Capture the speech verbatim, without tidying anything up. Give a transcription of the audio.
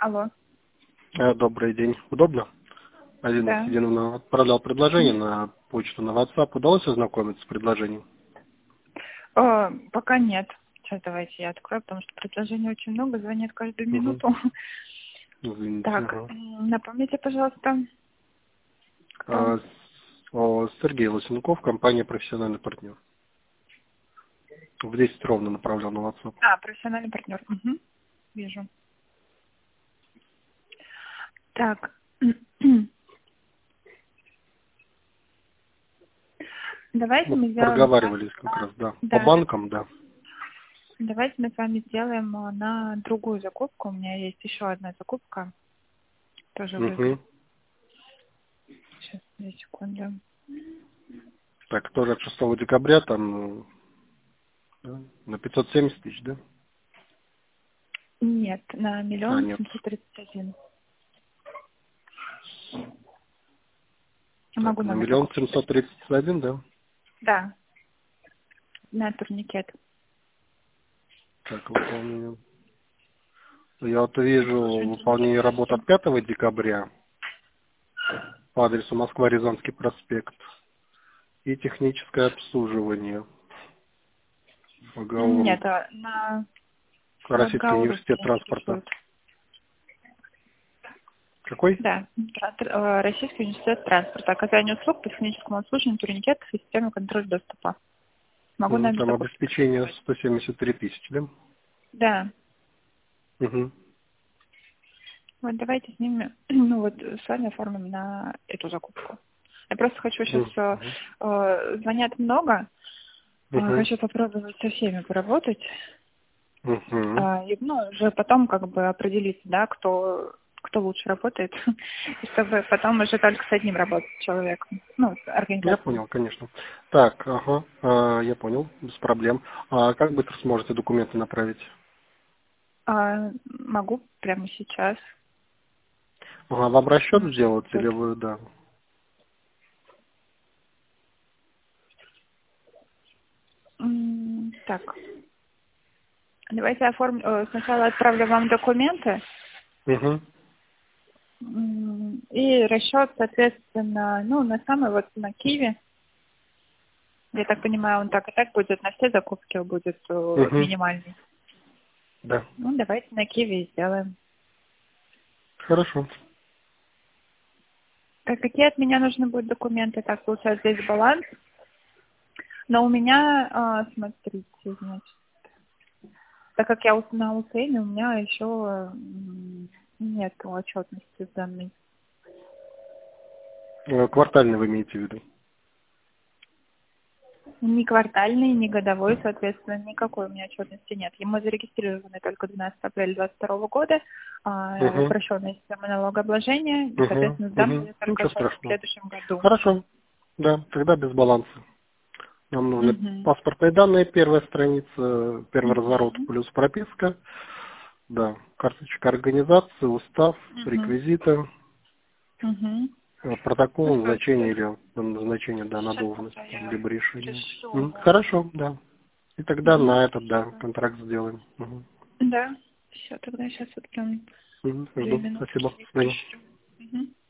Алло. Э, Добрый день. Удобно? Алина Да. Сиденовна отправлял предложение на почту, на WhatsApp. Удалось ознакомиться с предложением? О, пока нет. Сейчас давайте я открою, потому что предложений очень много, звонят каждую Угу. минуту. Извините. Так, Ага. м, напомните, пожалуйста, кто? А, с- о, Сергей Лосенков, компания «Профессиональный партнер». В десять ровно направлял на WhatsApp. А, профессиональный партнер. Угу. Вижу. Так. Давайте Мы мы сделаем с вами проговаривались как на... раз, да. По Да, да. банкам, да. Давайте мы с вами сделаем а, на другую закупку. У меня есть еще одна закупка. Тоже выиграть. Угу. Сейчас, две секунды. Так, тоже от шестого декабря, там, да, на пятьсот семьдесят тысяч, да? Нет, на А, миллион нет. семьсот тридцать один. Так, Могу на номер миллион закупки. семьсот тридцать один, да? Да, на турникет. Так, выполнение. Я вот вижу Слушай, турникет выполнение работ есть? от пятого декабря по адресу Москва-Рязанский проспект и техническое обслуживание по ГАУ Нет, а на вот Российский ГАУ университет русский транспорта. интересует. Какой? Да, тра- тр- э, Российский университет транспорта. Оказание услуг по техническому обслуживанию турникетов и системы контроля доступа. Могу М, номер Там закупки подсказать. обеспечение сто семьдесят три тысячи, да? Да. Угу. Вот давайте с ними, ну вот с вами оформим на эту закупку. Я просто хочу сейчас, э, Угу. э, звонят много, э, Угу. хочу попробовать со всеми поработать. Угу. А, и, ну, уже потом как бы определиться, да, кто, кто лучше работает, и чтобы потом уже только с одним работать человеком, ну, с Я организацией. понял, конечно. Так, ага, а, я понял, без проблем. А как быстро сможете документы направить? А, могу прямо сейчас. Ага, вам расчет Может, сделать или тут. вы, да? М, Так, давайте оформлю, э, сначала отправлю вам документы Угу. м, и расчет, соответственно, ну, на самый вот на Киви. Я так понимаю, он так и так будет, на все закупки будет э, Угу. минимальный. Да. Ну, давайте на Киви и сделаем. Хорошо. Так, какие от меня нужны будут документы? Так, получается, здесь баланс. Но у меня, а, смотрите, значит, так как я у- на УСН, у меня еще м, нет отчетности данной. Э, Квартальный вы имеете в виду? Ни квартальный, ни годовой, соответственно, никакой у меня отчетности нет. И мы зарегистрированы только двенадцатого апреля двадцать второго года, а, Угу. упрощенная система налогообложения, и, Угу. соответственно, сдам Угу. ее только Ничего сейчас, в страшного. следующем году. Хорошо. Да, тогда без баланса. Нам нужны Угу. паспортные данные, первая страница, первый разворот Угу. плюс прописка. Да, карточка организации, устав, Угу. реквизиты, Угу. э, протокол Хорошо, назначения или назначение, да, на сейчас должность, тогда там, я либо решение. пишу М, вам. Хорошо, да. И тогда Угу. на этот, да, Спасибо. контракт сделаем. Угу. Да. Все, тогда сейчас вот прям Угу. две Жду. минутки Спасибо. и До свидания. пришлю. Угу.